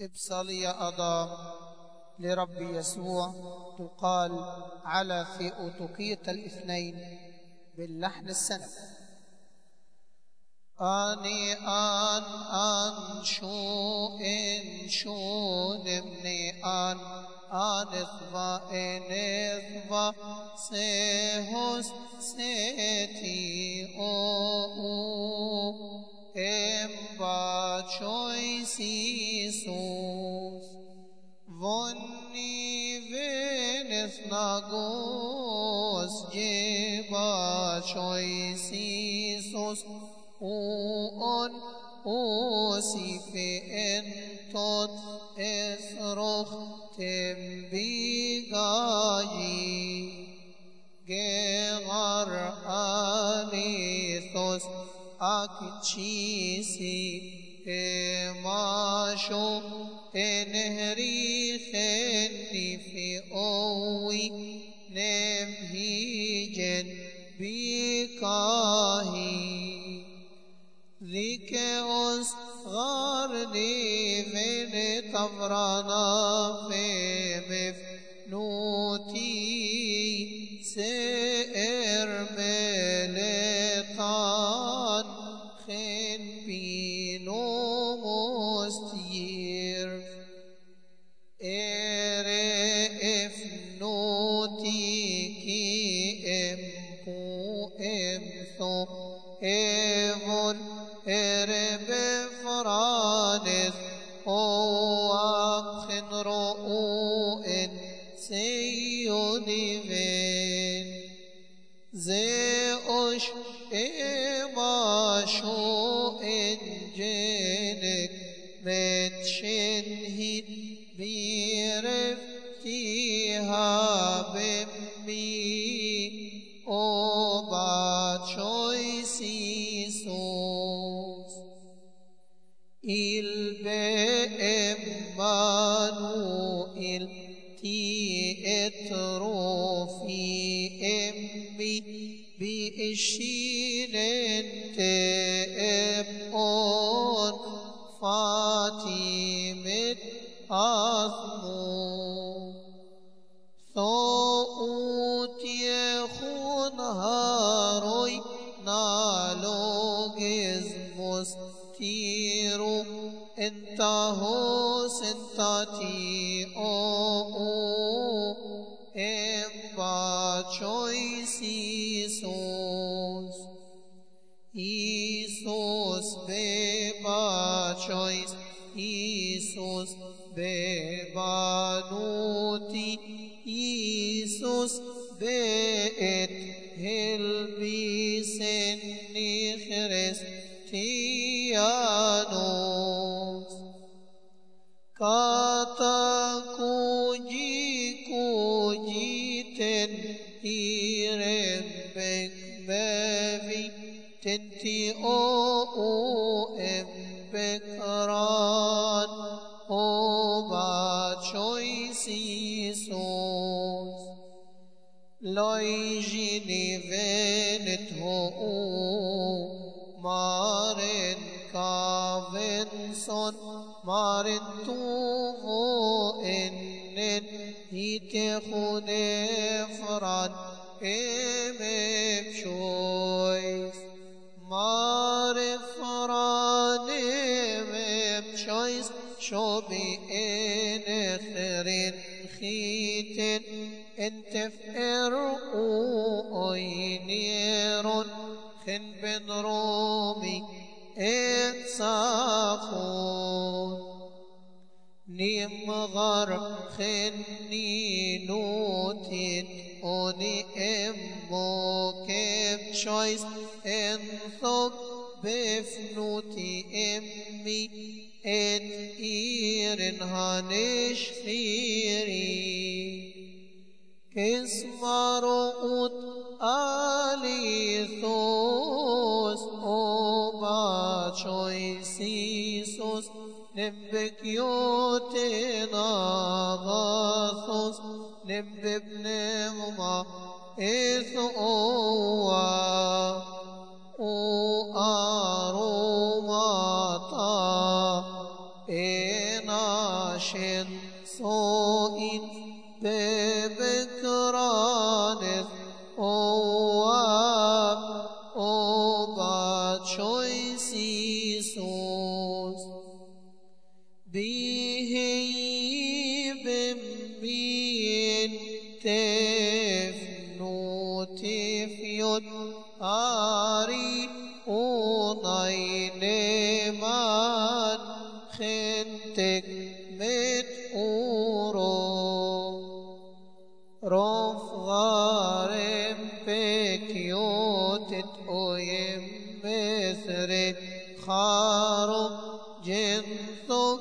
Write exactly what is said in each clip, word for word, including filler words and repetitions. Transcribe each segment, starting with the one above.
إبصالية أضام لرب يسوع تقال على في أوتوكية الاثنين باللحن السنوي. أني أن أن شو إن شو نمني أن أن إثبا إن إثبا سيهوس سيتي أو إم باتشوي سيسوس فوني فينث ناغوس جيبا شوي سيسوس اون اوسيفي انتوت اصرخ تنبيغاجي جغر آليثوس اكتشيسي اماشو انهري خني في اوي نمهيجن بكاهي ذيكيوس غارني من تفرانا في مفنوتي سئر ملتان خن بينو مستير اري افنوتي كي امبو امثو ايفون ارب فرانث او اخن رؤوئن سيوني فين زيوش اماشو انجنك متشنهد بيرفتيها بمي او باتشوي سيسوس il be'emmanuel ti etrofi emmi bi ishinente ebon fatimet athmu thout yechun haroy nalogizmos تيرو انت هو سنتاتي او ام باتشوي سيسوس إيسوس بباتشويس إيسوس ببانوتي إيسوس بإت هلبيسني خريستيانوس كاتاكوجي كوجيتن إيربك بافي تنتي او ام بكران او باتشوي سيسوس لويجيني فينت هو مارن كافنسون مارن توفو انن هيتخون فران امم شويس معرفران امم شويس شوبي انخرين خيتن انتفئر اوينيرون خن بن رومي انصافون نيم غر خني نوتين اوني امو كيف شويس انثوب بفنوتي امي ان ايرن هانش خيري اسمارؤوت آليثوس او باتشوي سيسوس نبكيوتنا غاثوس نببنمما إثؤوا او أروماتا إنا ناشن صوئن ببكرانث أواب أوبات شويسيسوس بيهي بمين تفنو تفيد آري أونينمان خنتك مت أورو رف غارم بكيوتت أويم مثرت خارب جنثك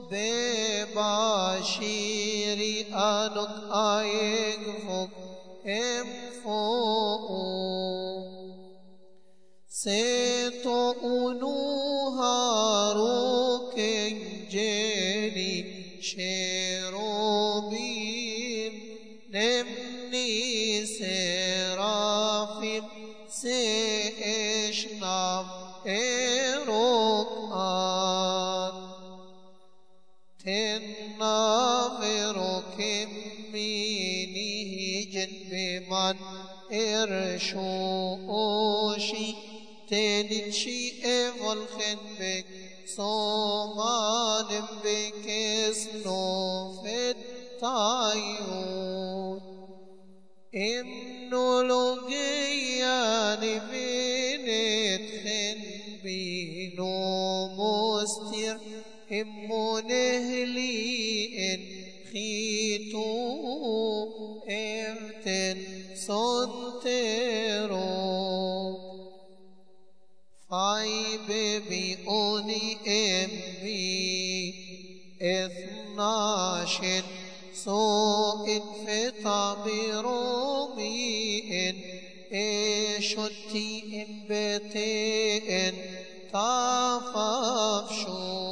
بباشيري أنك أيقفك امفؤو سيتو أنوهارو كنجيني شيروبيم نمني سرافيم سيشنام إيروكان تنافرو كمينيه جنب من إرشوشي تنشي إفالخنبك صومان بكسنو في التايون إنو لغيان بنت خنبينو مستر إمو نهلي إن خيتو إفتن صنترو فاي ببي أوني أمي إثناشن سوء فتابرومي إن إشتي إن بتي إن تافافشو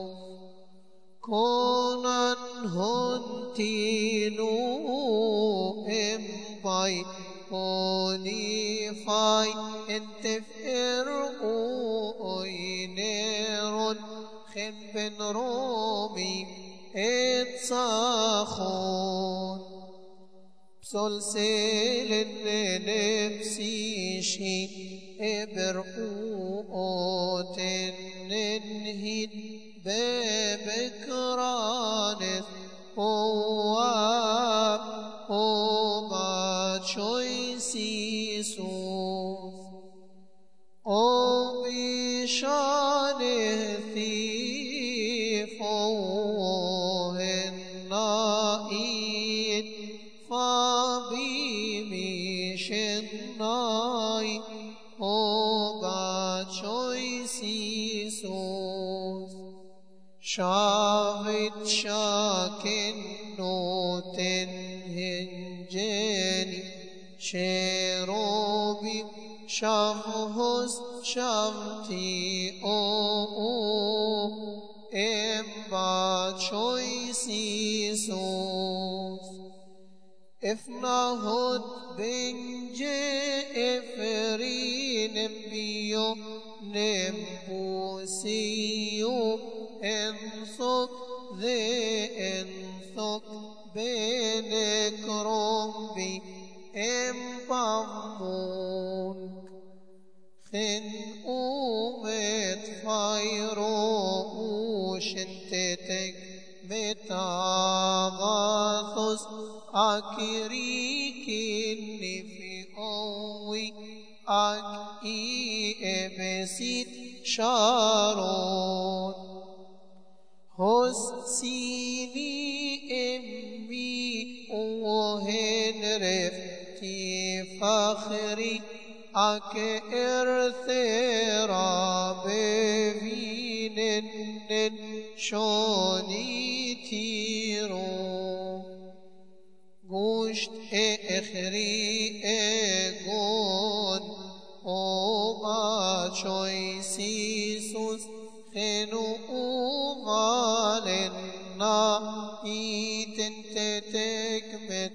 كونان هنتينو إمباي أونيفاي انتفئروا أينيرون خنبن رومي اتصاخون بسلسل نفسي شي ابرقوا تننهد ببكرانث أواب أوبات شويسيسوس أو بشانه ثيف وهنائيد فبيمشناي أوبات شويسيسوس شافت شاكن نوتن هنجاني شيروبي شافهس شافتي او امبات شويسيسوس افناهد بنجي افرين بيو نمبوسيو انثق ذي انثق بينك ربي امبامون خن اومت فايروش انتتك متاغاثس اكريكني في اوي اكي ابسيت شارون هسيني امي وهن رفتي فخري اك ارثرا بفينن شوني تيرو گوشت اخری اگون او با چویسیسوس خنو او والنا ایتن تتکمت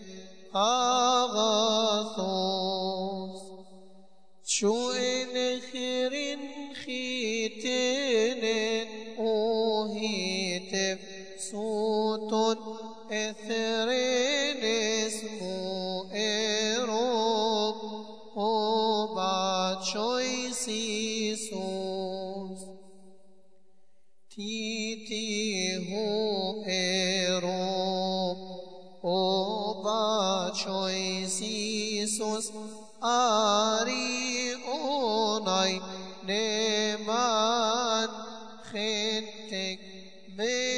آغاثوس شو انخرن خیتن او هیتف سوتون اثرين اسمو ايروب وبعد شوي سيسوس تيتي هو ايروب وبعد شوي سيسوس آري أوناي نمان خنتك